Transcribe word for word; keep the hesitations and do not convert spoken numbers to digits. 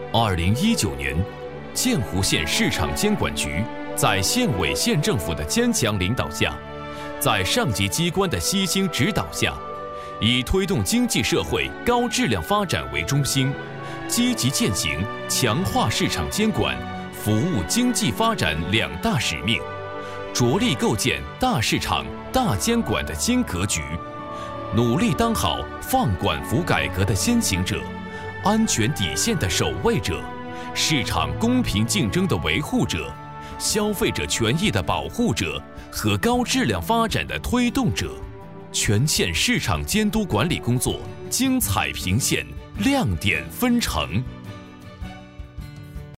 二零一九年，建湖县市场监管局在县委县政府的坚强领导下，在上级机关的悉心指导下，以推动经济社会高质量发展为中心，积极践行强化市场监管、服务经济发展两大使命，着力构建大市场、大监管的新格局，努力当好放管服改革的先行者、安全底线的守卫者、市场公平竞争的维护者、消费者权益的保护者和高质量发展的推动者。全县市场监督管理工作精彩频现，亮点纷呈。